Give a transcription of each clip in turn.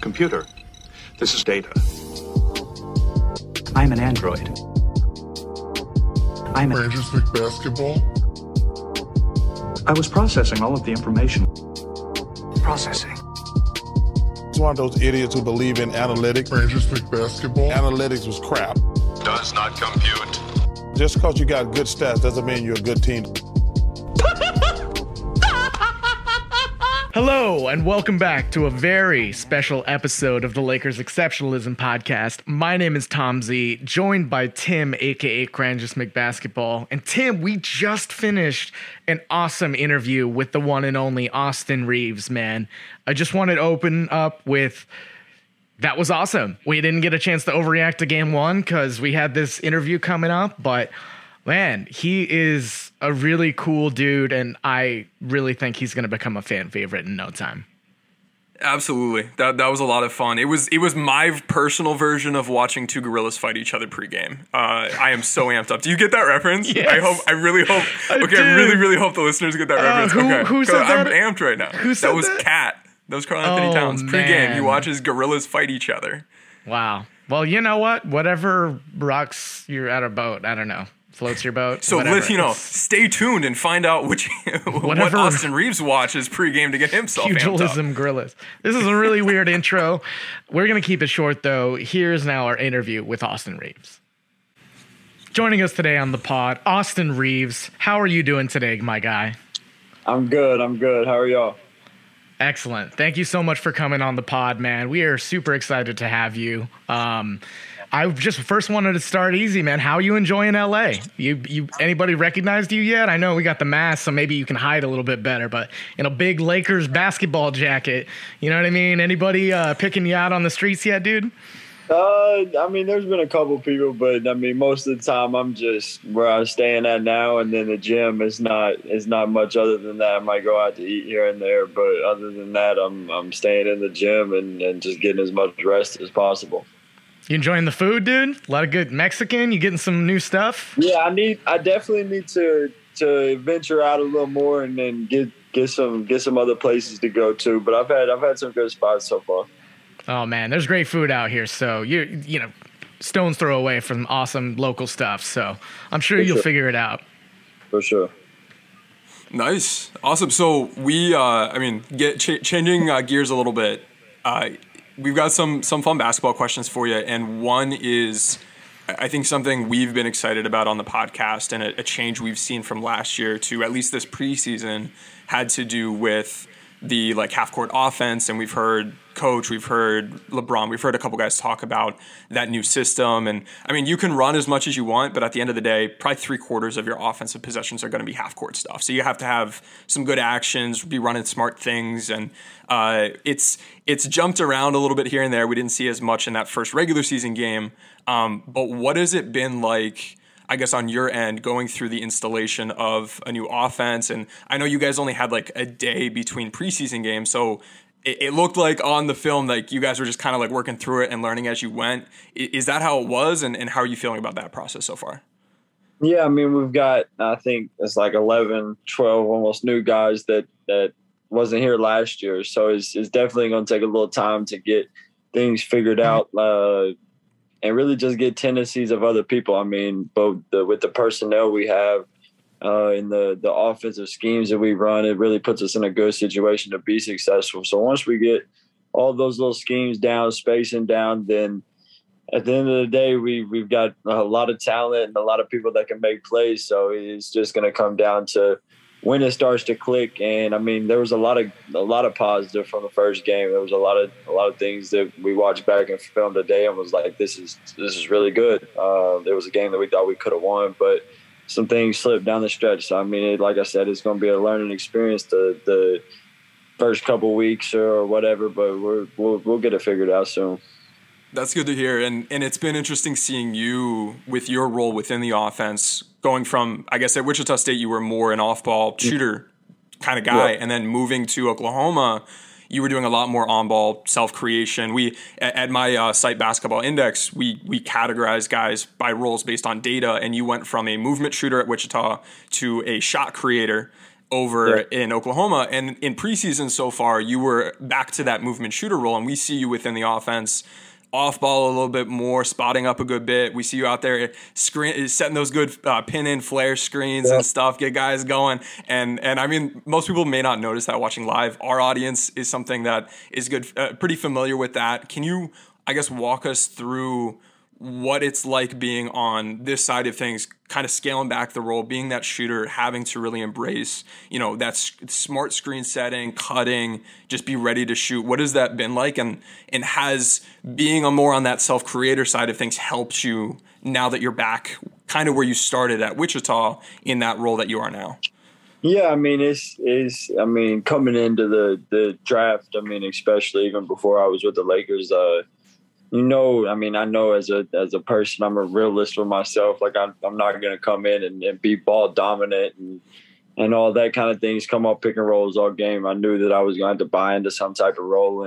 computer. This is data. I'm an android. I'm Rangers McBasketball. I was processing all of the information. processing. It's one of those idiots who believe in analytics. Rangers McBasketball. Analytics was crap. Does not compute. Just because you got good stats doesn't mean you're a good team. Hello, and welcome back to a very special episode of the Lakers Exceptionalism Podcast. My name is Tom Z, joined by Tim, aka Cranjus McBasketball. And Tim, we just finished an awesome interview with the one and only Austin Reaves, man. I just wanted to open up with, that was awesome. We didn't get a chance to overreact to game one because we had this interview coming up, but man, he is a really cool dude, and I really think he's going to become a fan favorite in no time. Absolutely. That was a lot of fun. It was my personal version of watching two gorillas fight each other pregame. I am so amped up. Do you get that reference? Yes. I really hope. I really hope the listeners get that reference. Who said that? I'm amped right now. Who said that? Was that? Cat. That was Karl Anthony Towns. Pregame, man. he watches gorillas fight each other. Wow. Well, you know what? Whatever rocks you're at a boat, I don't know. Floats your boat. So stay tuned and find out what Austin Reaves watches pregame to get himself amped Pugilism up. gorillas. This is a really weird intro. We're going to keep it short, though. Here's now our interview with Austin Reaves. Joining us today on the pod, Austin Reaves. How are you doing today, my guy? I'm good. How are y'all? Excellent. Thank you so much for coming on the pod, man. We are super excited to have you. I just first wanted to start easy, man. How are you enjoying LA? You anybody recognized you yet? I know we got the mask, so maybe you can hide a little bit better, but in a big Lakers basketball jacket, you know what I mean? Anybody picking you out on the streets yet, dude? I mean, there's been a couple people, but I mean, most of the time I'm just where I'm staying at now, and then the gym is not much other than that. I might go out to eat here and there, but other than that, I'm staying in the gym and just getting as much rest as possible. You enjoying the food, dude? A lot of good Mexican. You getting some new stuff? Yeah, I definitely need to venture out a little more and then get some other places to go to. But I've had some good spots so far. Oh man, there's great food out here. So you know, stone's throw away from awesome local stuff. So I'm sure you'll figure it out. For sure. Nice, awesome. So we, changing gears a little bit. We've got some fun basketball questions for you, and one is, I think, something we've been excited about on the podcast, and a change we've seen from last year to at least this preseason had to do with the half court offense. And we've heard Coach, we've heard LeBron, we've heard a couple guys talk about that new system. And I mean, you can run as much as you want, but at the end of the day, probably 3/4 of your offensive possessions are going to be half court stuff. So you have to have some good actions, be running smart things. And it's jumped around a little bit here and there. We didn't see as much in that first regular season game. But what has it been like, I guess, on your end, going through the installation of a new offense? And I know you guys only had a day between preseason games, so it looked like on the film you guys were just kind of working through it and learning as you went. Is that how it was, and how are you feeling about that process so far? Yeah, I mean, we've got, I think it's 11, 12 almost new guys that wasn't here last year, so it's definitely going to take a little time to get things figured out. And really just get tendencies of other people. I mean, both with the personnel we have and the offensive schemes that we run, it really puts us in a good situation to be successful. So once we get all those little schemes down, spacing down, then at the end of the day, we've got a lot of talent and a lot of people that can make plays. So it's just going to come down to when it starts to click. And I mean, there was a lot of positive from the first game. There was a lot of things that we watched back and filmed today and was like, this is really good. There was a game that we thought we could have won, but some things slipped down the stretch. So I mean, like I said, it's going to be a learning experience the first couple weeks or whatever, but we'll get it figured out soon. That's good to hear. And it's been interesting seeing you with your role within the offense, going from, I guess, at Wichita State, you were more an off-ball shooter kind of guy. Yeah. And then moving to Oklahoma, you were doing a lot more on-ball self-creation. We, at my site Basketball Index, we categorize guys by roles based on data. And you went from a movement shooter at Wichita to a shot creator over in Oklahoma. And in preseason so far, you were back to that movement shooter role, and we see you within the offense off ball a little bit more, spotting up a good bit. We see you out there setting those good pin in flare screens and stuff, get guys going. And I mean, most people may not notice that watching live. Our audience is something that is good, pretty familiar with that. Can you, I guess, walk us through what it's like being on this side of things, kind of scaling back the role, being that shooter, having to really embrace, that smart screen setting, cutting, just be ready to shoot. What has that been like? And has being more on that self-creator side of things helped you now that you're back kind of where you started at Wichita in that role that you are now? Yeah, I mean, it's coming into the draft, I mean, especially even before I was with the Lakers, I know as a person, I'm a realist with myself. Like I'm not going to come in and be ball dominant and all that kind of things, come up pick and rolls all game. I knew that I was going to have to buy into some type of role.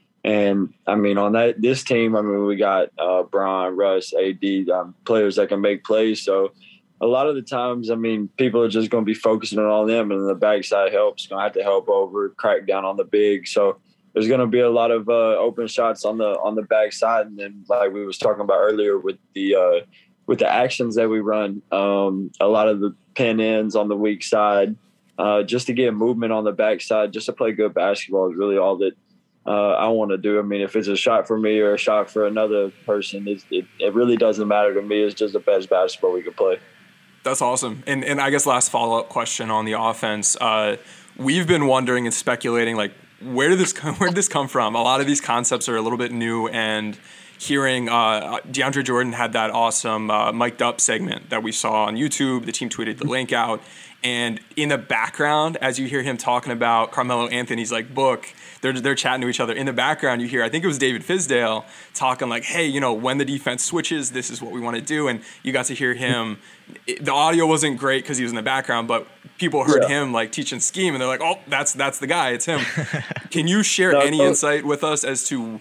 And I mean, on this team, I mean, we got Brian, Russ, AD, players that can make plays. So a lot of the times, I mean, people are just going to be focusing on them, and the backside help's going to have to help over, crack down on the big. So there's going to be a lot of open shots on the backside, and then like we was talking about earlier with the actions that we run, a lot of the pin ins on the weak side, just to get movement on the backside, just to play good basketball is really all that I want to do. I mean, if it's a shot for me or a shot for another person, it really doesn't matter to me. It's just the best basketball we can play. That's awesome. And I guess last follow-up question on the offense. We've been wondering and speculating, like, where did this come from? A lot of these concepts are a little bit new, and hearing DeAndre Jordan had that awesome mic'd up segment that we saw on YouTube. The team tweeted the link out, and in the background, as you hear him talking about Carmelo Anthony's like book, they're chatting to each other. In the background, you hear, I think it was David Fizdale talking like, hey, when the defense switches, this is what we want to do. And you got to hear him. The audio wasn't great because he was in the background, but people heard him like teaching scheme, and they're like, oh, that's the guy. It's him. Can you share any insight with us as to,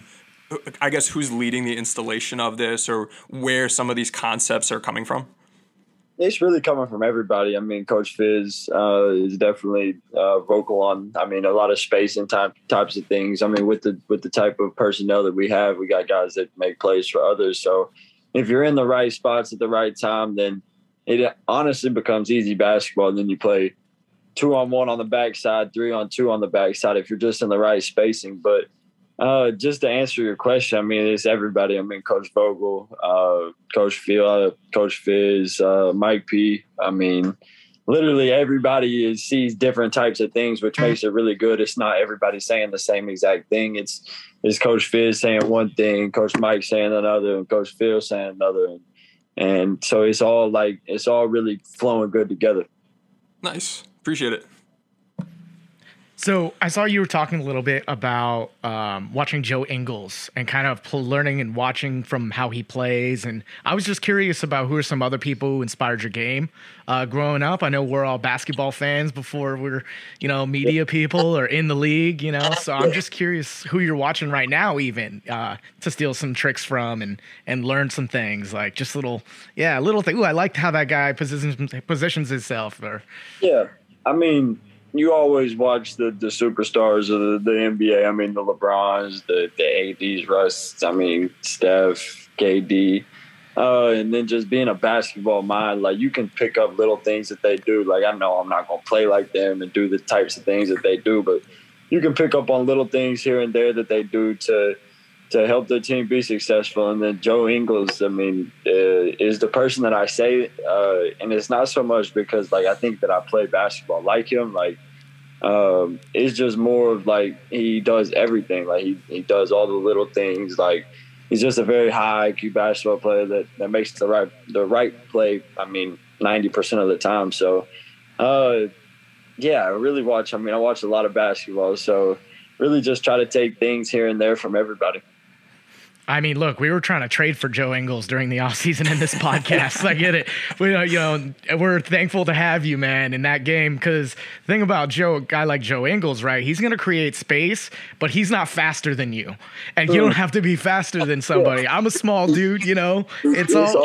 I guess, who's leading the installation of this, or where some of these concepts are coming from? It's really coming from everybody. I mean, Coach Fizz is definitely vocal on, I mean, a lot of spacing types of things. I mean, with the type of personnel that we have, we got guys that make plays for others. So if you're in the right spots at the right time, then it honestly becomes easy basketball. And then you play 2-on-1 on the backside, 3-on-2 on the backside if you're just in the right spacing. But just to answer your question, I mean, it's everybody. I mean, Coach Vogel, Coach Field, Coach Fizz, Mike P. I mean, literally everybody sees different types of things, which makes it really good. It's not everybody saying the same exact thing. It's Coach Fizz saying one thing, Coach Mike saying another, and Coach Phil saying another. And so it's all really flowing good together. Nice. Appreciate it. So I saw you were talking a little bit about watching Joe Ingles and kind of learning and watching from how he plays. And I was just curious about who are some other people who inspired your game growing up. I know we're all basketball fans before we're, media people or in the league, So I'm just curious who you're watching right now even to steal some tricks from and learn some things, like just little thing. Ooh, I liked how that guy positions himself. Yeah, I mean, you always watch the superstars of the NBA. I mean, the LeBrons, the ADs, Russ, I mean, Steph, KD. And then just being a basketball mind, like you can pick up little things that they do. Like I know I'm not going to play like them and do the types of things that they do, but you can pick up on little things here and there that they do to help their team be successful. And then Joe Ingles, I mean, is the person that I say, and it's not so much because like I think that I play basketball like him. Like it's just more of like he does everything. Like he does all the little things. Like he's just a very high IQ basketball player that makes the right play. I mean, 90% of the time. So I really watch. I mean, I watch a lot of basketball. So really just try to take things here and there from everybody. I mean, look, we were trying to trade for Joe Ingles during the offseason in this podcast. I get it. We're thankful to have you, man, in that game. Because the thing about a guy like Joe Ingles, right? He's going to create space, but he's not faster than you. And you don't have to be faster than somebody. I'm a small dude, It's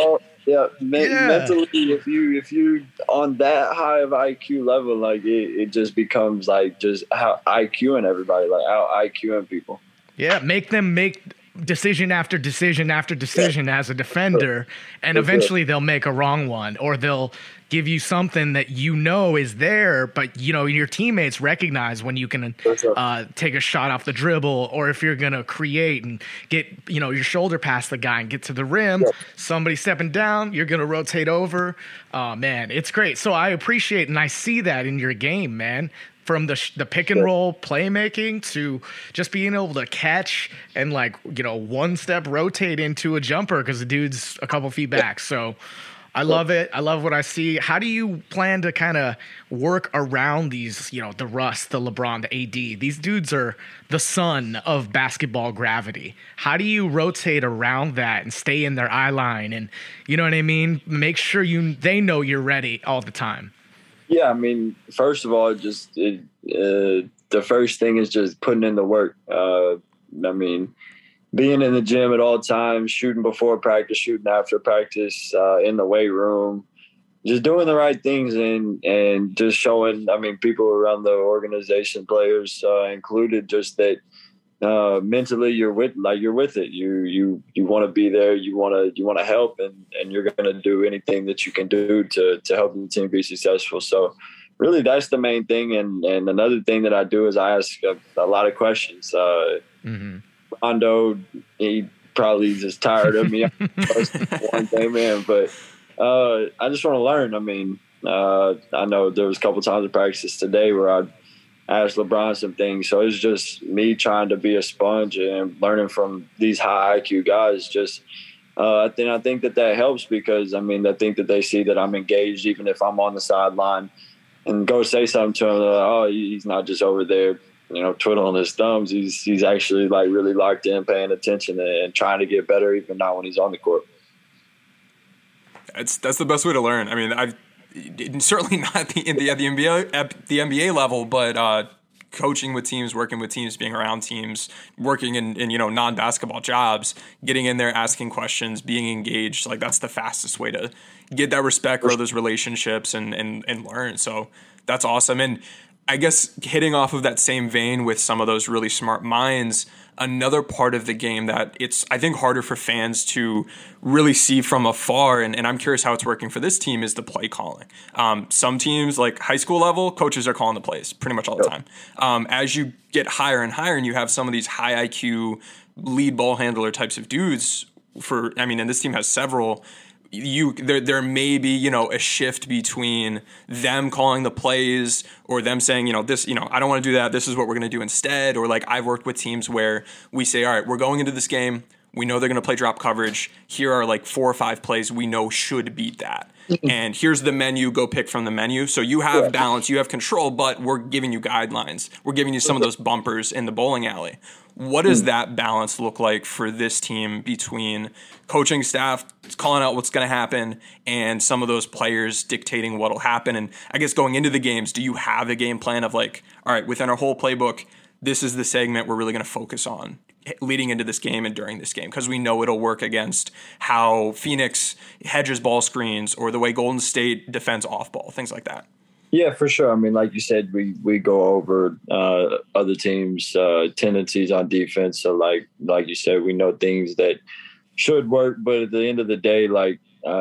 Yeah, Yeah. mentally, if you on that high of IQ level, like it just becomes like just how IQing everybody, like out IQing people. Yeah, make them make decision after decision after decision as a defender, and eventually they'll make a wrong one, or they'll give you something that you know is there, but you know your teammates recognize when you can take a shot off the dribble, or if you're gonna create and get your shoulder past the guy and get to the rim. Somebody stepping down, you're gonna rotate over. Man, it's great. So I appreciate and I see that in your game, man. From the pick and roll playmaking to just being able to catch and one step rotate into a jumper because the dude's a couple feet back. So I love it. I love what I see. How do you plan to kind of work around these, the Russ, the LeBron, the AD? These dudes are the sun of basketball gravity. How do you rotate around that and stay in their eye line and, you know what I mean? Make sure they know you're ready all the time. Yeah, I mean, first of all, the first thing is just putting in the work. I mean, being in the gym at all times, shooting before practice, shooting after practice, in the weight room, just doing the right things and just showing, I mean, people around the organization, players included, just that mentally you're with it. You want to be there. You want to help, and you're going to do anything that you can do to help the team be successful. So really that's the main thing. And another thing that I do is I ask a lot of questions. Rondo, he probably just tired of me. One thing, man, but I just want to learn. I mean, I know there was a couple times in practice today where I asked LeBron some things. So it's just me trying to be a sponge and learning from these high IQ guys. Just I think that helps because, I mean, I think that they see that I'm engaged even if I'm on the sideline and go say something to him. Oh, he's not just over there, twiddling his thumbs. He's actually like really locked in, paying attention and trying to get better, even not when he's on the court. That's the best way to learn. I mean, certainly not at the NBA level, but coaching with teams, working with teams, being around teams, working in non-basketball jobs, getting in there, asking questions, being engaged. Like that's the fastest way to get that respect, grow those relationships, and learn. So that's awesome. And I guess hitting off of that same vein with some of those really smart minds, another part of the game that it's, I think, harder for fans to really see from afar, and I'm curious how it's working for this team, is the play calling. Some teams, like high school level, coaches are calling the plays pretty much all the time. As you get higher and higher and you have some of these high IQ lead ball handler types of dudes, and this team has several, there may be, a shift between them calling the plays or them saying, this, I don't want to do that. This is what we're going to do instead. Or like I've worked with teams where we say, all right, we're going into this game. We know they're going to play drop coverage. Here are like 4 or 5 plays we know should beat that. And here's the menu, go pick from the menu. So you have balance, you have control, but we're giving you guidelines. We're giving you some of those bumpers in the bowling alley. What does that balance look like for this team between coaching staff calling out what's going to happen and some of those players dictating what will happen? And I guess going into the games, do you have a game plan of like, all right, within our whole playbook, this is the segment we're really going to focus on leading into this game and during this game, because we know it'll work against how Phoenix hedges ball screens or the way Golden State defends off ball, things like that? Yeah, for sure. I mean, like you said, we go over other teams' tendencies on defense. So like you said, we know things that should work, but at the end of the day, like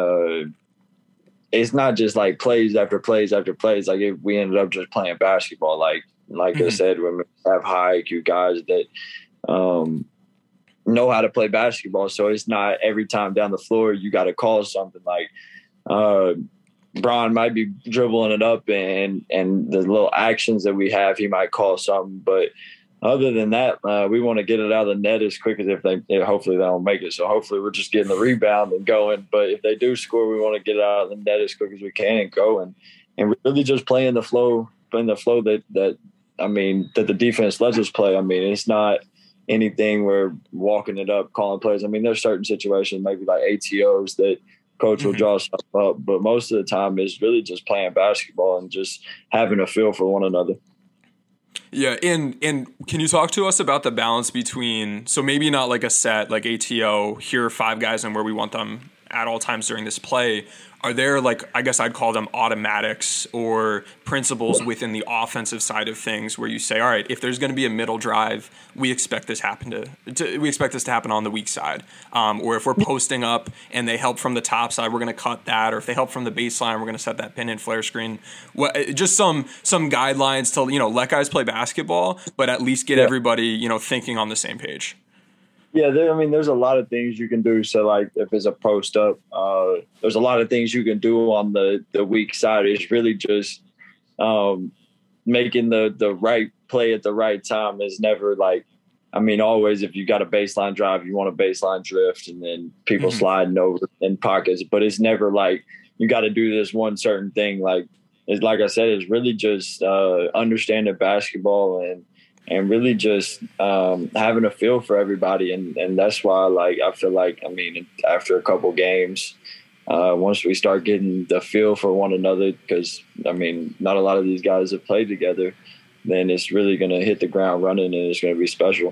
it's not just like plays after plays after plays. Like if we ended up just playing basketball, like I said, when we have high IQ guys that know how to play basketball. So it's not every time down the floor you got to call something like Bron might be dribbling it up and the little actions that we have, he might call something. But other than that, we want to get it out of the net as quick as hopefully they don't make it. So hopefully we're just getting the rebound and going. But if they do score, we want to get it out of the net as quick as we can and go and really just playing the flow that the defense lets us play. I mean, it's not anything where walking it up, calling plays. I mean, there's certain situations, maybe like ATOs that coach will draw stuff up, but most of the time it's really just playing basketball and just having a feel for one another. Yeah, and can you talk to us about the balance between, so maybe not like a set like ATO, here are 5 guys and where we want them at all times during this play. Are there, like, I guess I'd call them automatics or principles within the offensive side of things where you say, all right, if there's going to be a middle drive, we expect this to happen on the weak side. Or if we're posting up and they help from the top side, we're going to cut that. Or if they help from the baseline, we're going to set that pin and flare screen. Just some guidelines to, let guys play basketball, but at least get everybody, thinking on the same page. Yeah, there's a lot of things you can do. So, like, if it's a post up, there's a lot of things you can do on the weak side. It's really just making the right play at the right time is never like, always if you got a baseline drive, you want a baseline drift and then people sliding over in pockets. But it's never like you got to do this one certain thing. Like I said, it's really just understanding basketball and really just having a feel for everybody. And that's why, I feel like, after a couple games, once we start getting the feel for one another, because, not a lot of these guys have played together, then it's really going to hit the ground running and it's going to be special.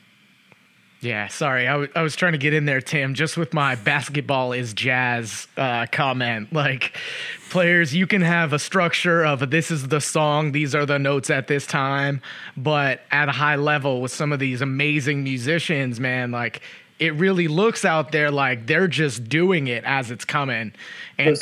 Yeah, sorry. I was trying to get in there, Tim, just with my basketball is jazz comment. Like, players, you can have a structure of this is the song, these are the notes at this time, but at a high level with some of these amazing musicians, man, like, it really looks out there like they're just doing it as it's coming. And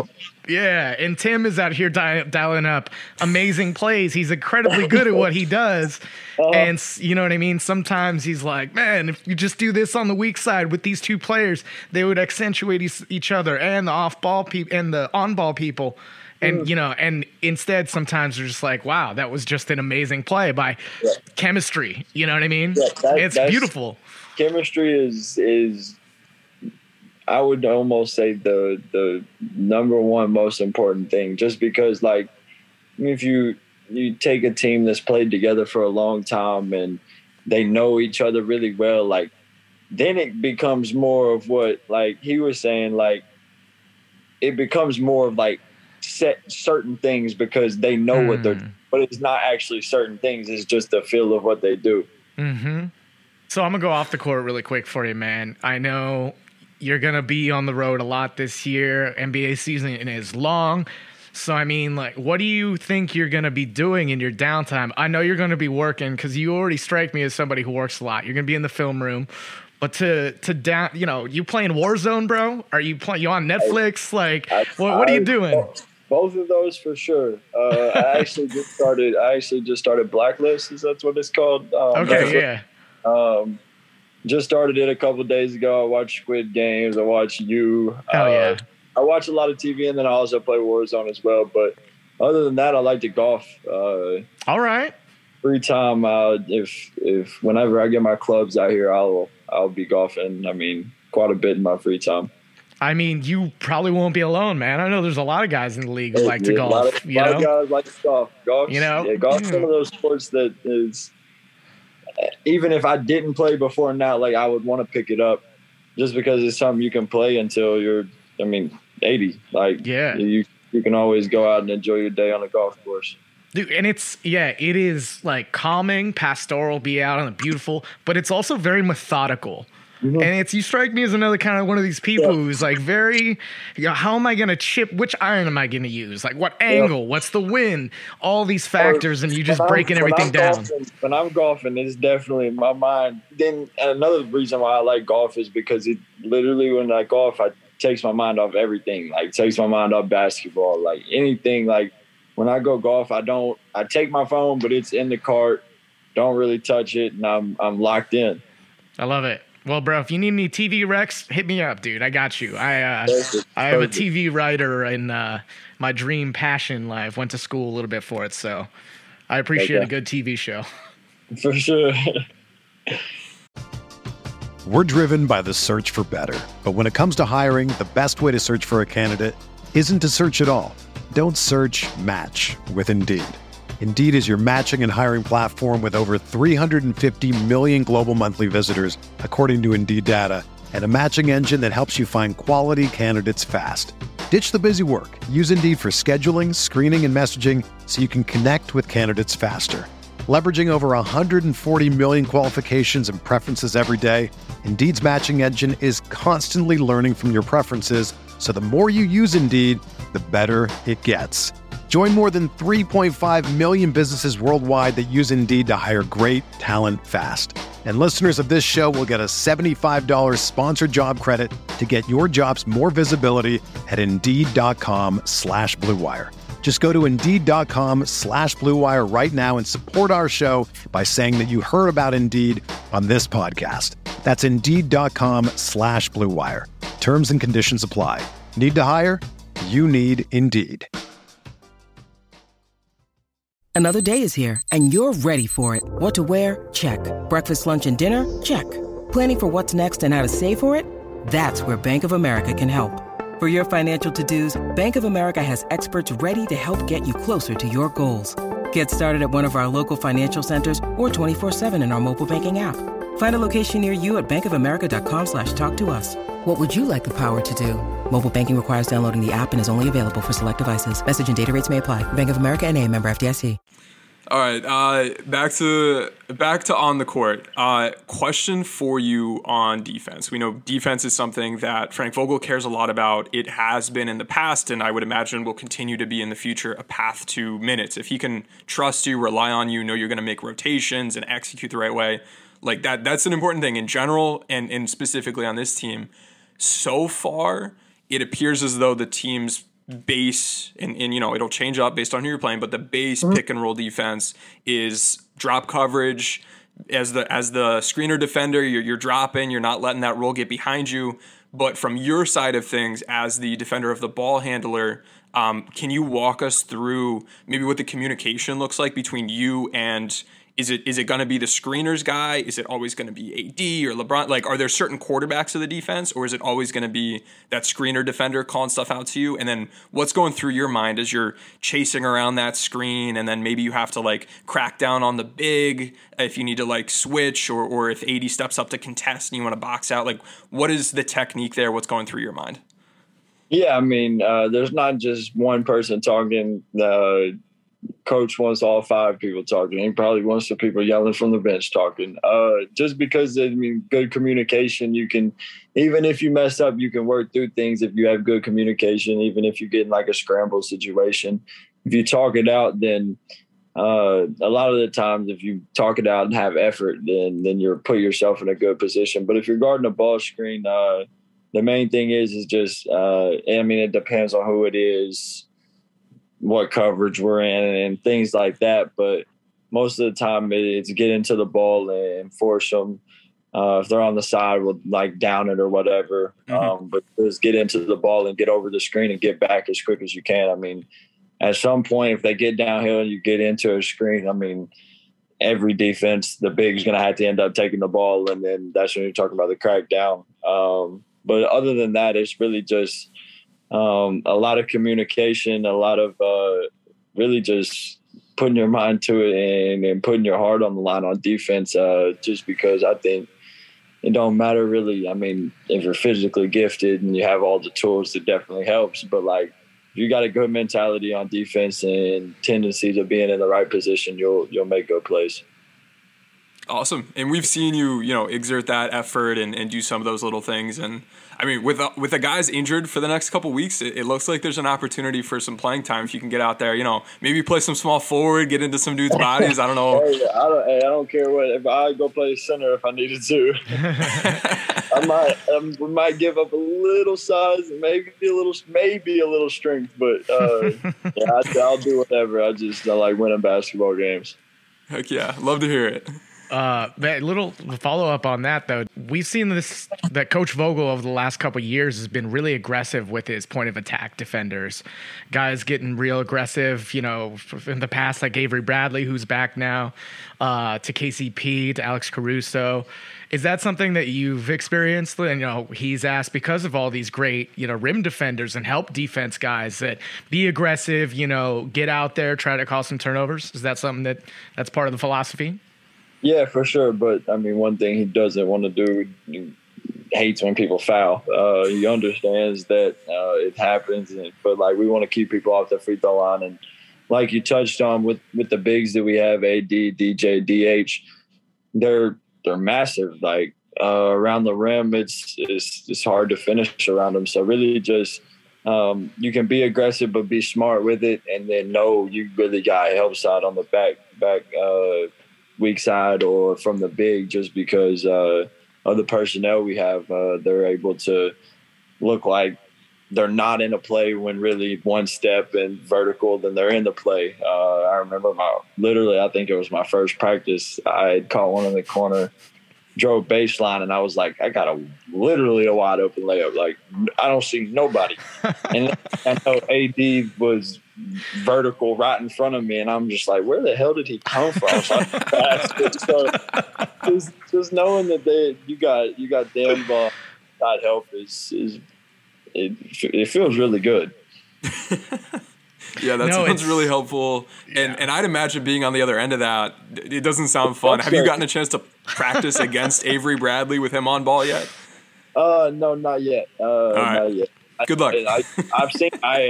Tim is out here dialing up amazing plays. He's incredibly good at what he does. And you know what I mean? Sometimes he's like, man, if you just do this on the weak side with these two players, they would accentuate each other and the off-ball people and the on-ball people. And, and instead sometimes they're just like, wow, that was just an amazing play by chemistry. You know what I mean? Yeah, it's beautiful. Chemistry is I would almost say the number one most important thing, just because, like, if you take a team that's played together for a long time and they know each other really well, like, then it becomes more of what, like he was saying, like, it becomes more of like set certain things because they know what they're doing, but it's not actually certain things. It's just the feel of what they do. Mm-hmm. So I'm going to go off the court really quick for you, man. I know you're going to be on the road a lot this year. NBA season is long. So, what do you think you're going to be doing in your downtime? I know you're going to be working because you already strike me as somebody who works a lot. You're going to be in the film room. But you playing Warzone, bro? Are you on Netflix? Like, what are you doing? Both of those for sure. I actually just started Blacklist. That's what it's called. Just started it a couple of days ago. I watched Squid Games. I watched You. I watch a lot of TV, and then I also play Warzone as well. But other than that, I like to golf. All right. Free time. If whenever I get my clubs out here, I'll be golfing. Quite a bit in my free time. You probably won't be alone, man. I know there's a lot of guys in the league who like to golf. A lot of guys like to golf. Golf's one of those sports that is, even if I didn't play before now, like, I would want to pick it up just because it's something you can play until you're, 80. Like, you can always go out and enjoy your day on a golf course. Dude, and it is like calming, pastoral, be out on the beautiful, but it's also very methodical. Mm-hmm. And you strike me as another kind of one of these people who's like very, how am I going to chip? Which iron am I going to use? Like, what angle? What's the wind? All these factors, and you just breaking everything down. When I'm golfing, it's definitely in my mind. Then another reason why I like golf is because it literally, when I golf, it takes my mind off everything. Like, takes my mind off basketball, like anything. Like, when I go golf, I take my phone, but it's in the cart. Don't really touch it, and I'm locked in. I love it. Well, bro, if you need any TV recs, hit me up, dude. I got you. I am a TV writer in my dream passion life. Went to school a little bit for it, so I appreciate a good TV show. For sure. We're driven by the search for better. But when it comes to hiring, the best way to search for a candidate isn't to search at all. Don't search, match with Indeed. Indeed is your matching and hiring platform with over 350 million global monthly visitors, according to Indeed data, and a matching engine that helps you find quality candidates fast. Ditch the busy work. Use Indeed for scheduling, screening, and messaging so you can connect with candidates faster. Leveraging over 140 million qualifications and preferences every day, Indeed's matching engine is constantly learning from your preferences, so the more you use Indeed, the better it gets. Join more than 3.5 million businesses worldwide that use Indeed to hire great talent fast. And listeners of this show will get a $75 sponsored job credit to get your jobs more visibility at Indeed.com/Blue Wire. Just go to Indeed.com/Blue Wire right now and support our show by saying that you heard about Indeed on this podcast. That's Indeed.com/Blue Wire. Terms and conditions apply. Need to hire? You need Indeed. Another day is here, and you're ready for it. What to wear? Check. Breakfast, lunch, and dinner? Check. Planning for what's next and how to save for it? That's where Bank of America can help. For your financial to-dos, Bank of America has experts ready to help get you closer to your goals. Get started at one of our local financial centers or 24/7 in our mobile banking app. Find a location near you at bankofamerica.com/talktous. What would you like the power to do? Mobile banking requires downloading the app and is only available for select devices. Message and data rates may apply. Bank of America NA, member FDIC. All right, back to on the court. Question for you on defense. We know defense is something that Frank Vogel cares a lot about. It has been in the past, and I would imagine will continue to be in the future, a path to minutes. If he can trust you, rely on you, know you're going to make rotations and execute the right way, like that's an important thing in general and specifically on this team. So far, it appears as though the team's base, and it'll change up based on who you're playing, but the base pick and roll defense is drop coverage. As the screener defender, you're dropping, you're not letting that roll get behind you. But from your side of things, as the defender of the ball handler, can you walk us through maybe what the communication looks like between you and is it going to be the screeners guy? Is it always going to be AD or LeBron? Like, are there certain quarterbacks of the defense, or is it always going to be that screener defender calling stuff out to you? And then what's going through your mind as you're chasing around that screen, and then maybe you have to like crack down on the big if you need to like switch, or if AD steps up to contest and you want to box out? Like, what is the technique there? What's going through your mind? Yeah, I mean, there's not just one person talking. Coach wants all five people talking. He probably wants the people yelling from the bench talking. Just because, I mean, good communication, you can, even if you mess up, you can work through things if you have good communication, even if you get in like a scramble situation. If you talk it out, then a lot of the times if you talk it out and have effort, then you're put yourself in a good position. But if you're guarding a ball screen, the main thing is just, I mean, it depends on who it is, what coverage we're in and things like that. But most of the time it's get into the ball and force them. If they're on the side, we'll like down it or whatever. But just get into the ball and get over the screen and get back as quick as you can. I mean, at some point, if they get downhill and you get into a screen, I mean, every defense, the big is going to have to end up taking the ball. And then that's when you're talking about the crackdown. But other than that, it's really just a lot of communication, a lot of really just putting your mind to it and putting your heart on the line on defense, just because I think it don't matter really. I mean, if you're physically gifted and you have all the tools, it definitely helps. But, like, if you got a good mentality on defense and tendencies of being in the right position, you'll make good plays. Awesome. And we've seen you, exert that effort and do some of those little things. And I mean, with the guys injured for the next couple of weeks, it looks like there's an opportunity for some playing time if you can get out there, maybe play some small forward, get into some dudes' bodies. I don't know. I don't care what, if I go play center if I needed to. We might give up a little size, maybe a little strength, but yeah, I'll do whatever. I like winning basketball games. Heck yeah, love to hear it. That little follow up on that though, we've seen that Coach Vogel over the last couple of years has been really aggressive with his point of attack defenders, guys getting real aggressive. In the past, like Avery Bradley, who's back now, to KCP, to Alex Caruso. Is that something that you've experienced? And he's asked because of all these great rim defenders and help defense guys that be aggressive. Get out there, try to cause some turnovers. Is that something that's part of the philosophy? Yeah, for sure. But, I mean, one thing he doesn't want to do, he hates when people foul. He understands that it happens. But, we want to keep people off the free throw line. And like you touched on with the bigs that we have, AD, DJ, DH, they're massive. Like around the rim, it's hard to finish around them. So really just you can be aggressive but be smart with it, and then know you really got help side on the back weak side or from the big, just because of the personnel we have. They're able to look like they're not in a play when really one step and vertical, then they're in the play. I remember I think it was my first practice. I had caught one in the corner, drove baseline, and I was like, I got literally a wide open layup. Like, I don't see nobody. And I know AD was vertical right in front of me, and I'm just like, where the hell did he come from? So just knowing that you got damn ball, God help it feels really good. Yeah, that sounds really helpful. And I'd imagine being on the other end of that, it doesn't sound fun. Have you gotten a chance to practice against Avery Bradley with him on ball yet? No, not yet. Not yet. Good luck. I've seen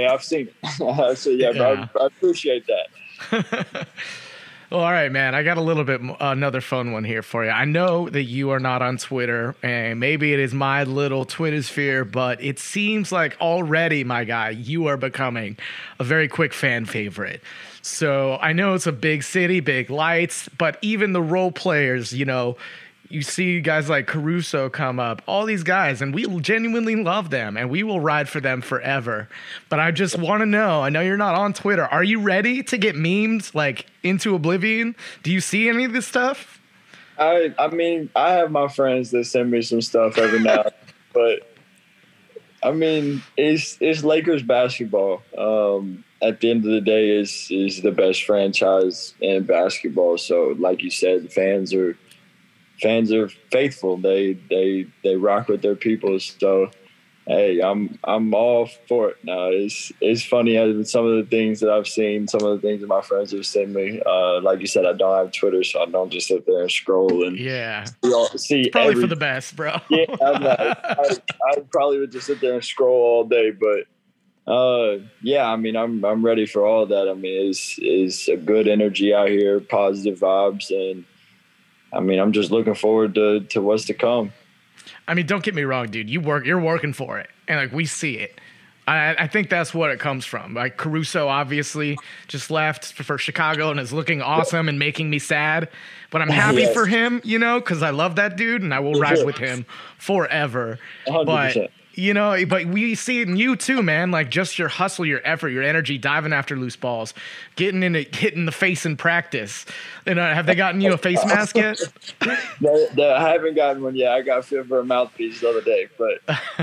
it. So yeah. I appreciate that. Well, all right, man. I got a little bit another fun one here for you. I know that you are not on Twitter, and maybe it is my little Twitter sphere, but it seems like already, my guy, you are becoming a very quick fan favorite. So I know it's a big city, big lights, but even the role players, you see guys like Caruso come up, all these guys, and we genuinely love them, and we will ride for them forever. But I just want to know, I know you're not on Twitter. Are you ready to get memed like into oblivion? Do you see any of this stuff? I mean, I have my friends that send me some stuff every now and then, but I mean, it's Lakers basketball. At the end of the day, is the best franchise in basketball. So like you said, the fans are faithful. They rock with their people. So, hey, I'm all for it. Now it's funny as some of the things that I've seen, some of the things that my friends have sent me. Like you said, I don't have Twitter, so I don't just sit there and scroll and see. It's probably for the best, bro. Yeah, I probably would just sit there and scroll all day, but. Yeah, I mean, I'm ready for all that. I mean, it's a good energy out here, positive vibes, and I mean, I'm just looking forward to what's to come. I mean, don't get me wrong, dude. You're working for it, and like we see it. I think that's what it comes from. Like Caruso obviously just left for Chicago and is looking awesome and making me sad, but I'm happy for him, because I love that dude and I will ride with him forever. 100%. But but we see it in you too, man. Like just your hustle, your effort, your energy, diving after loose balls, hitting the face in practice. Have they gotten you a face mask yet? No, I haven't gotten one yet. I got fit for a mouthpiece the other day, but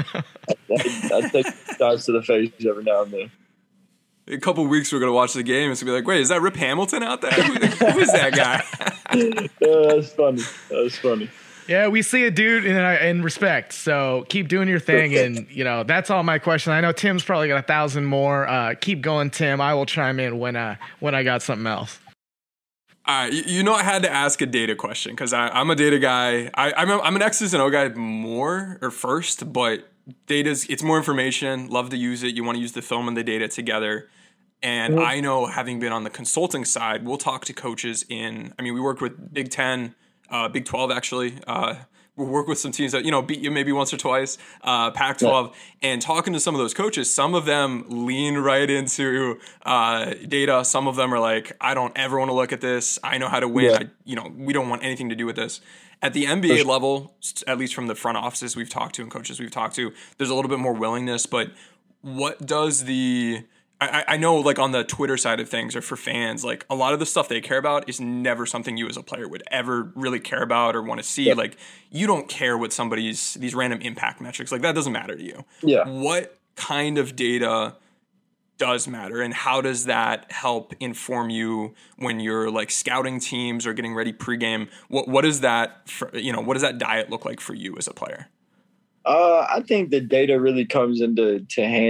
I take shots to the face every now and then. In a couple of weeks, we're going to watch the game. It's going to be like, wait, is that Rip Hamilton out there? Who is that guy? That's funny. Yeah, we see it, dude, in respect. So keep doing your thing, and that's all my question. I know Tim's probably got 1,000 more. Keep going, Tim. I will chime in when I got something else. All right, I had to ask a data question because I'm a data guy. I'm an X's and O guy first, but it's more information. Love to use it. You want to use the film and the data together. And I know, having been on the consulting side, we'll talk to coaches we worked with Big 10. Big 12, actually. We'll work with some teams that, beat you maybe once or twice, Pac-12, and talking to some of those coaches, some of them lean right into data. Some of them are like, I don't ever want to look at this. I know how to win. Yeah. We don't want anything to do with this. At the NBA level, at least from the front offices we've talked to and coaches we've talked to, there's a little bit more willingness. But what does I know, like, on the Twitter side of things or for fans, like, a lot of the stuff they care about is never something you as a player would ever really care about or want to see. Yep. Like, you don't care what these random impact metrics, like, that doesn't matter to you. Yeah. What kind of data does matter, and how does that help inform you when you're, like, scouting teams or getting ready pregame? What is that, what does that diet look like for you as a player? I think the data really comes into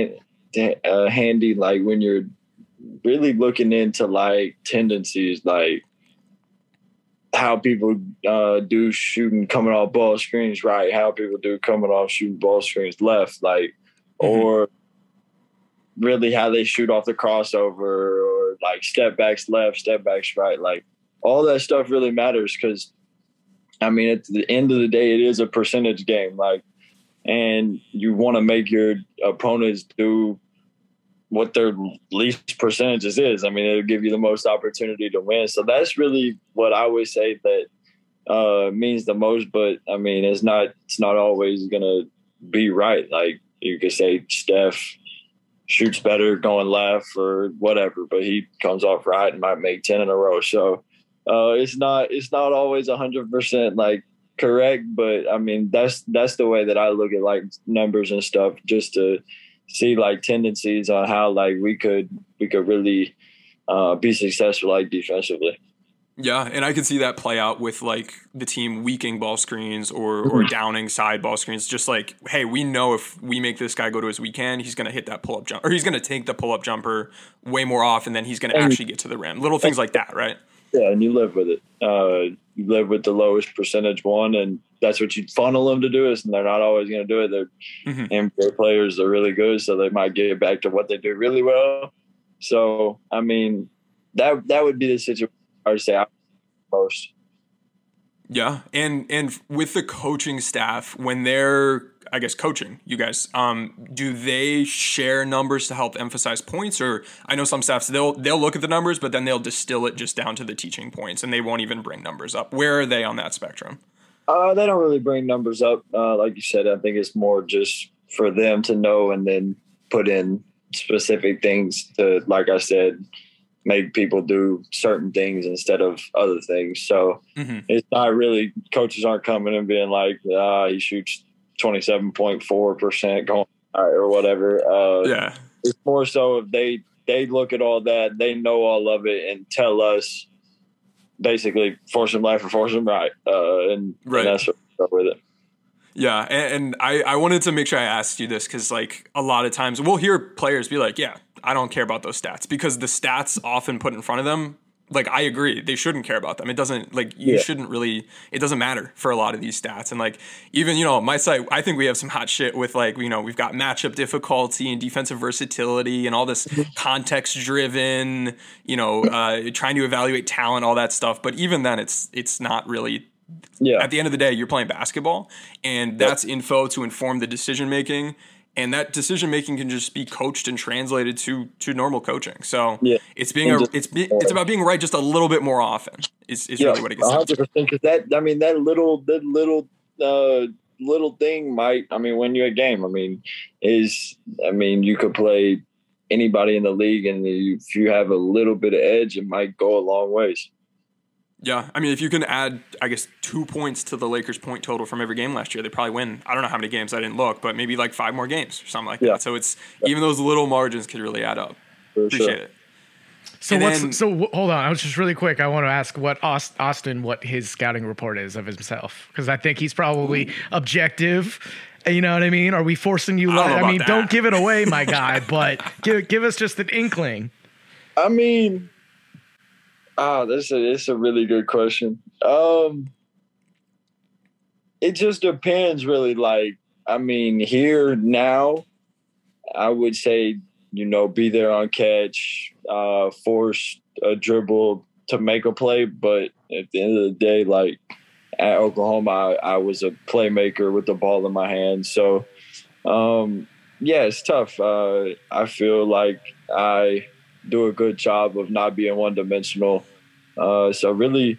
handy, like when you're really looking into like tendencies, like how people do shooting coming off ball screens right, how people do coming off shooting ball screens left, like or really how they shoot off the crossover, or like step backs left, step backs right. Like all that stuff really matters because, I mean, at the end of the day, it is a percentage game. Like, and you want to make your opponents do what their least percentages is. I mean, it'll give you the most opportunity to win. So that's really what I would say that means the most. But I mean, it's not always gonna be right. Like you could say Steph shoots better going left or whatever, but he comes off right and might make 10 in a row. So it's not always 100% like correct, but I mean that's the way that I look at like numbers and stuff, just to see like tendencies on how like we could really be successful like defensively. Yeah, and I could see that play out with like the team weaking ball screens or downing side ball screens. Just like, hey, we know if we make this guy go to his weak hand, he's going to hit that pull-up jump, or he's going to take the pull-up jumper way more often than he's going to actually get to the rim. Little things like that, right? Yeah, and you live with it. You live with the lowest percentage one, and that's what you funnel them to do. Is, and they're not always going to do it. Their NBA players are really good, so they might get back to what they do really well. So, I mean, that would be the situation I would say most. Yeah, and with the coaching staff, when they're, I guess, coaching you guys, do they share numbers to help emphasize points? Or I know some staffs, they'll look at the numbers, but then they'll distill it just down to the teaching points, and they won't even bring numbers up. Where are they on that spectrum? They don't really bring numbers up. Like you said, I think it's more just for them to know and then put in specific things to, like I said, make people do certain things instead of other things. So it's not really, coaches aren't coming and being like, he shoots 27.4% going or whatever. Yeah. It's more so if they look at all that, they know all of it and tell us basically force them left or force them right. And that's what we go with it. Yeah, and I wanted to make sure I asked you this because, like, a lot of times we'll hear players be like, yeah, I don't care about those stats, because the stats often put in front of them, like, I agree, they shouldn't care about them. It doesn't, like, you shouldn't really, it doesn't matter for a lot of these stats. And, like, even, you know, my site, I think we have some hot shit with, like, you know, we've got matchup difficulty and defensive versatility and all this context-driven, you know, trying to evaluate talent, all that stuff. But even then, it's not really... Yeah. At the end of the day, you're playing basketball, and that's info to inform the decision making, and that decision making can just be coached and translated to normal coaching. So it's about being right just a little bit more often. Is really what it gets down to. 100%. Because that little thing might, I mean, win you a game. I mean, you could play anybody in the league, and if you have a little bit of edge, it might go a long ways. Yeah, I mean, if you can add, I guess, 2 points to the Lakers' point total from every game last year, they probably win. I don't know how many games, I didn't look, but maybe like 5 more games or something like that. So it's even those little margins could really add up. Appreciate it. So hold on, I was just really quick. I want to ask what Austin, what his scouting report is of himself, because I think he's probably objective. You know what I mean? Are we forcing you? Don't give it away, my guy, but give us just an inkling. I mean. It's a really good question. It just depends, really. Like, I mean, here now, I would say, you know, be there on catch, force a dribble to make a play. But at the end of the day, like at Oklahoma, I was a playmaker with the ball in my hand. So, it's tough. I feel like I do a good job of not being one-dimensional. So really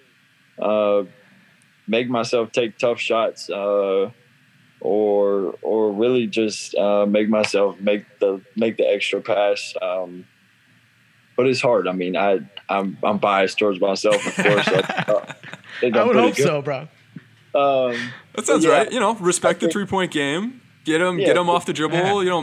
make myself take tough shots or really just make myself make the extra pass. But it's hard. I mean, I'm biased towards myself, of course. I would hope so, bro. That sounds right. You know, respect the 3-point game. Get them off the dribble. You know,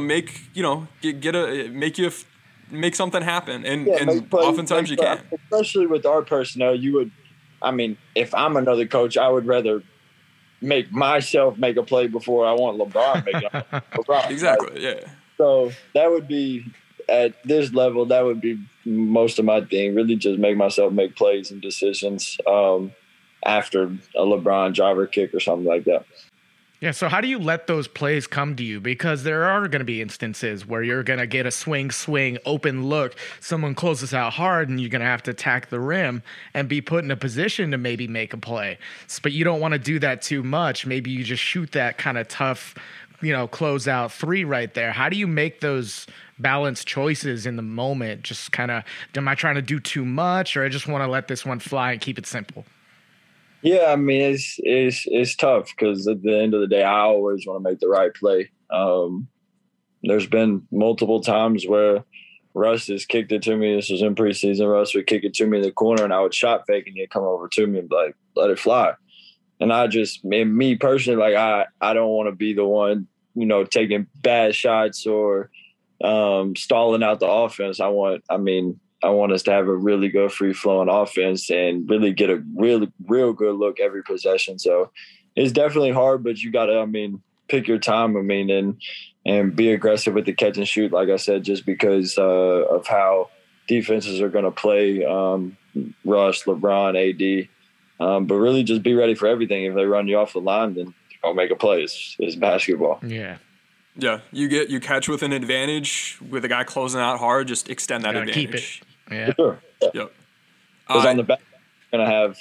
make something happen, and oftentimes you can. Especially with our personnel, you would. I mean, if I'm another coach, I would rather make myself make a play before I want LeBron make LeBron. Exactly. Yeah. So that would be at this level. That would be most of my thing. Really, just make myself make plays and decisions after a LeBron driver kick or something like that. Yeah, so how do you let those plays come to you? Because there are going to be instances where you're going to get a swing, open look, someone closes out hard, and you're going to have to attack the rim and be put in a position to maybe make a play. But you don't want to do that too much. Maybe you just shoot that kind of tough, close out three right there. How do you make those balanced choices in the moment? Just kind of, am I trying to do too much, or I just want to let this one fly and keep it simple? Yeah, I mean, it's tough because at the end of the day, I always want to make the right play. There's been multiple times where Russ has kicked it to me. This was in preseason. Russ would kick it to me in the corner, and I would shot fake, and he'd come over to me and be like, let it fly. And me personally, like, I don't want to be the one, taking bad shots or stalling out the offense. I want us to have a really good free-flowing offense and really get a real good look every possession. So it's definitely hard, but you got to, pick your time, and be aggressive with the catch and shoot, like I said, just because of how defenses are going to play Russ, LeBron, AD. But really just be ready for everything. If they run you off the line, then you'll make a play. It's basketball. Yeah. Yeah, you catch with an advantage with a guy closing out hard, just extend that advantage. Keep it. Yeah. Sure. Yep. Because on the back, you're going to have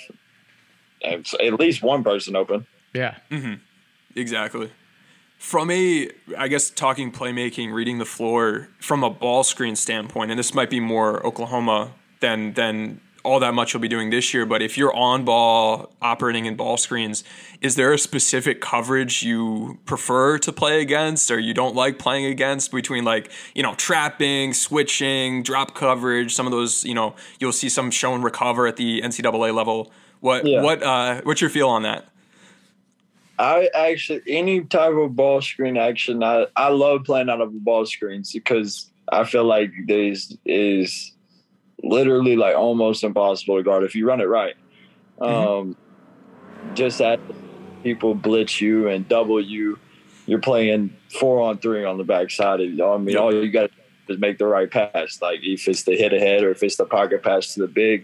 at least one person open. Yeah. Mm-hmm. Exactly. From I guess talking playmaking, reading the floor, from a ball screen standpoint, and this might be more Oklahoma than all that much you'll be doing this year, but if you're on ball, operating in ball screens, is there a specific coverage you prefer to play against or you don't like playing against between trapping, switching, drop coverage, some of those, you'll see some shown recover at the NCAA level. What's your feel on that? I actually, any type of ball screen action, I love playing out of ball screens because I feel like this is literally like almost impossible to guard if you run it right. Just that people blitz you and double you, you're playing 4-on-3 on the backside of you. All you got to do is make the right pass. Like if it's the hit ahead or if it's the pocket pass to the big.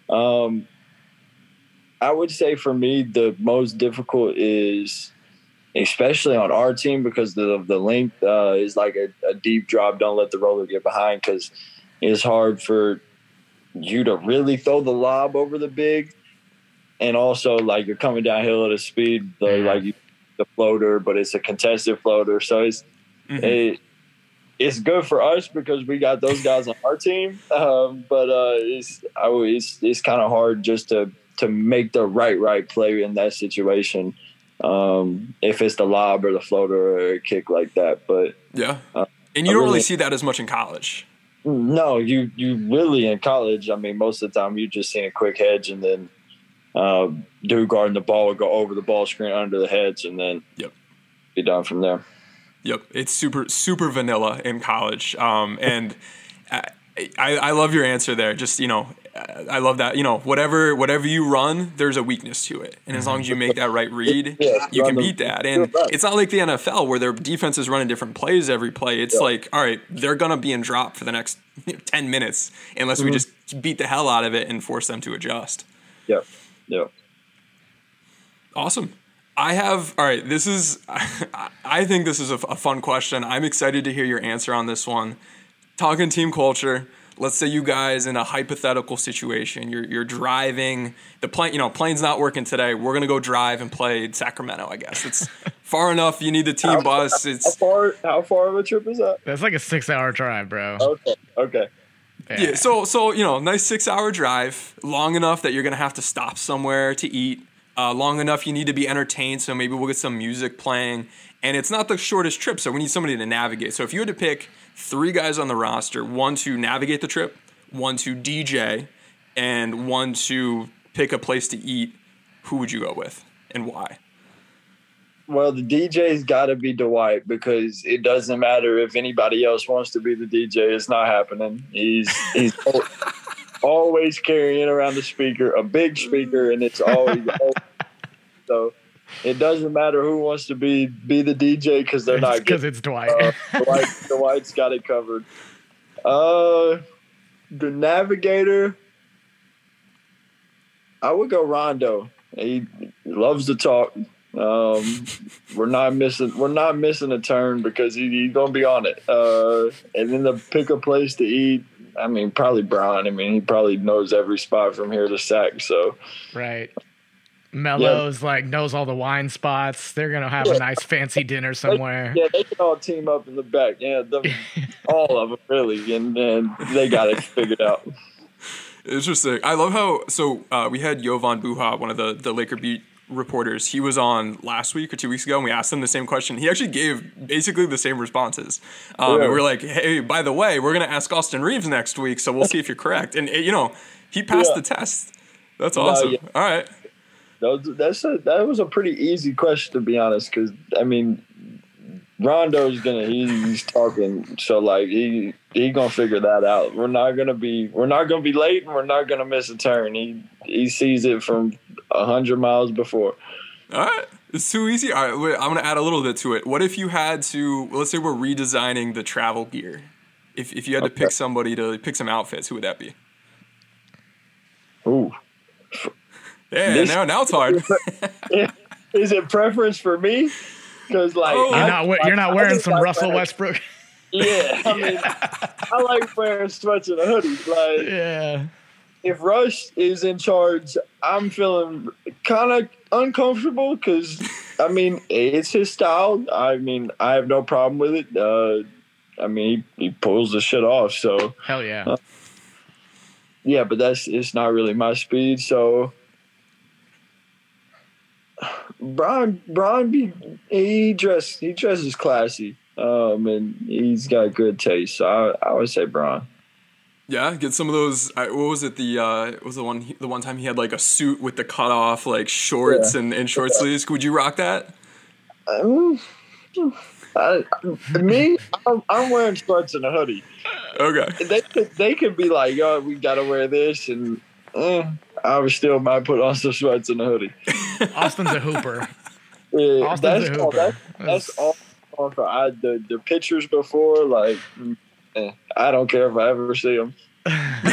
I would say for me, the most difficult is, especially on our team, because of the length, is like a deep drop. Don't let the roller get behind because it's hard for you to really throw the lob over the big. And also, like, you're coming downhill at a speed, the floater, but it's a contested floater. So it's good for us because we got those guys on our team. But it's kind of hard just to make the right play in that situation. If it's the lob or the floater or a kick like that. But yeah. And you don't really see that as much in college. No, you really in college, most of the time you just see a quick hedge and then dude guarding the ball would go over the ball screen under the hedge and then be done from there. Yep. It's super, super vanilla in college. And I love your answer there. Just, I love that, whatever you run, there's a weakness to it. And as long as you make that right read, you can beat that. And it's not like the NFL where their defense is running different plays every play. It's like, all right, they're going to be in drop for the next 10 minutes unless we just beat the hell out of it and force them to adjust. Yep. Awesome. I think this is a fun question. I'm excited to hear your answer on this one. Talking team culture. Let's say you guys in a hypothetical situation, you're driving the plane, plane's not working today. We're going to go drive and play Sacramento, I guess. It's far enough. You need the team bus. How far of a trip is that? That's like a 6-hour drive, bro. Okay. Yeah. So, nice 6-hour drive, long enough that you're going to have to stop somewhere to eat, long enough you need to be entertained. So maybe we'll get some music playing, and it's not the shortest trip. So we need somebody to navigate. So if you had to pick 3 guys on the roster, 1 to navigate the trip, 1 to DJ, and 1 to pick a place to eat, who would you go with and why? Well, the DJ's got to be Dwight because it doesn't matter if anybody else wants to be the DJ. It's not happening. He's always carrying around a big speaker, and it's always so. It doesn't matter who wants to be the DJ because they're not. Because it's Dwight. Dwight's got it covered. The navigator, I would go Rondo. He loves to talk. We're not missing a turn because he's gonna be on it. And then to pick a place to eat, I mean, probably Brian. I mean, he probably knows every spot from here to Sac. So right. Mello's knows all the wine spots. They're gonna have a nice fancy dinner somewhere. They can all team up in the back. Yeah, all of them really, and then they got it figured out. Interesting. I love how we had Jovan Buha, one of the Laker beat reporters. He was on last week or 2 weeks ago, and we asked him the same question. He actually gave basically the same responses. And we were like, hey, by the way, we're gonna ask Austin Reeves next week, so we'll see if you're correct. And he passed the test. That's awesome. All right. That was a pretty easy question, to be honest, because I mean, Rondo's he's talking, so he gonna figure that out. We're not gonna be late, and we're not gonna miss a turn. He sees it from 100 miles before. All right, it's too easy. All right, wait, I'm gonna add a little bit to it. What if you had to? Let's say we're redesigning the travel gear. If you had to pick somebody to pick some outfits, who would that be? Ooh. Yeah, now it's hard. Is it preference for me? Because you're not wearing some Russell Westbrook. Yeah, I mean, I like wearing sweats and a hoodie. If Rush is in charge, I'm feeling kind of uncomfortable because, I mean, it's his style. I mean, I have no problem with it. I mean, he pulls the shit off. So hell yeah. But it's not really my speed. So. Brian, he dresses classy, and he's got good taste. So I would say Brian. Yeah, get some of those. What was it? It was the one time he had a suit with the cut off shorts and short sleeves. Would you rock that? I'm wearing shorts and a hoodie. Okay. They could be like, yo, we gotta wear this, and I still might put on some sweats and a hoodie. Austin's a hooper. Yeah, Austin's a hooper. That's all. The pictures before, I don't care if I ever see them. All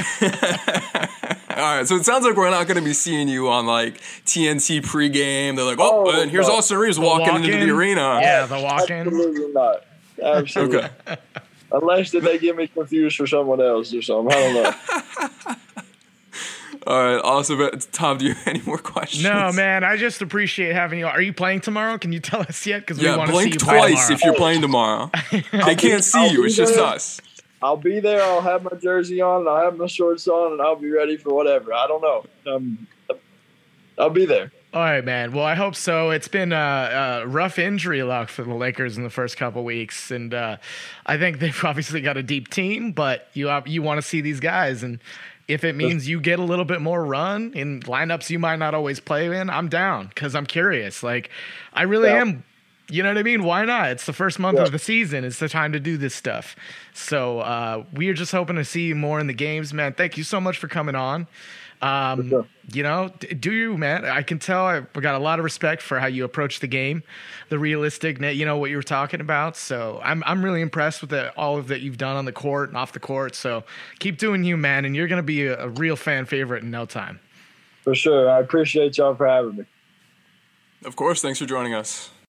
right, so it sounds like we're not going to be seeing you on TNT pregame. They're like, and here's Austin Reeves walking into the arena. Yeah, the walk-in. Absolutely not. Absolutely. Okay. Unless they get me confused for someone else or something. I don't know. All right, awesome. Tom, do you have any more questions? No, man. I just appreciate having you. Are you playing tomorrow? Can you tell us yet? Because we want to see you twice if you're playing tomorrow. They can't see you. It's just us. I'll be there. I'll have my jersey on. I'll have my shorts on, and I'll be ready for whatever. I don't know. I'll be there. All right, man. Well, I hope so. It's been a rough injury luck for the Lakers in the first couple weeks, and I think they've obviously got a deep team, but you want to see these guys, and if it means you get a little bit more run in lineups you might not always play in, I'm down because I'm curious. I really am. You know what I mean? Why not? It's the first month of the season. It's the time to do this stuff. So we're just hoping to see you more in the games, man. Thank you so much for coming on. Do you, man? I can tell I've got a lot of respect for how you approach the game, the realistic, what you were talking about. So I'm really impressed with all of that you've done on the court and off the court. So keep doing you, man, and you're going to be a real fan favorite in no time. For sure. I appreciate y'all for having me. Of course. Thanks for joining us.